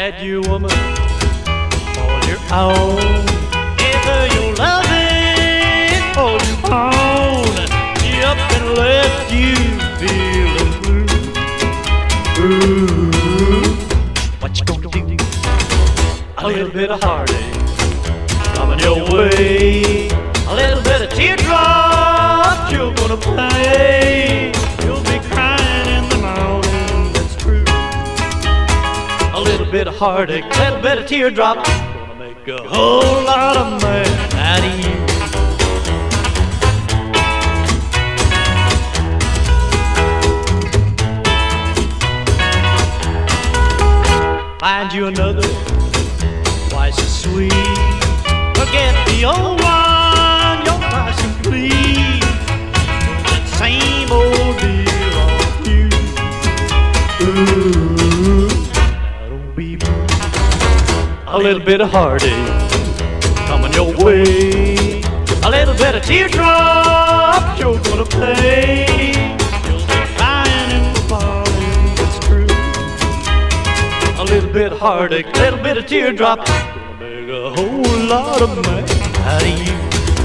had you, woman, all your own. Either your loving or your own. She up and left you feeling blue. Ooh, what you gonna do? A little bit of heartache coming your way. A little bit of teardrops you're gonna pay. You'll be crying in the morning, that's true. A little bit of heartache, a little bit of teardrop, gonna make a whole lot of man out of you. Find you another twice as sweet. Forget the old one, you're nice and please. That same old deal on you. Ooh, don't be blue. A little bit of heartache coming your way. A little bit of teardrops you're gonna pay. You'll be crying in the morning, it's true. A little bit of heartache, a little bit of teardrop, gonna make a whole lot of man out of you.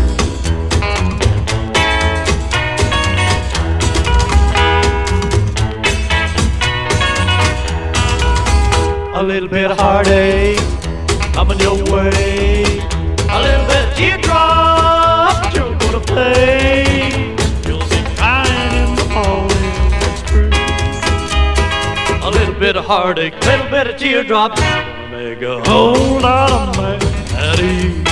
A little bit of heartache coming your way. A little bit of teardrop you're gonna pay. You'll be crying in the morning, that's true. A little bit of heartache, a little bit of teardrop, gonna make a whole lot of man out of you.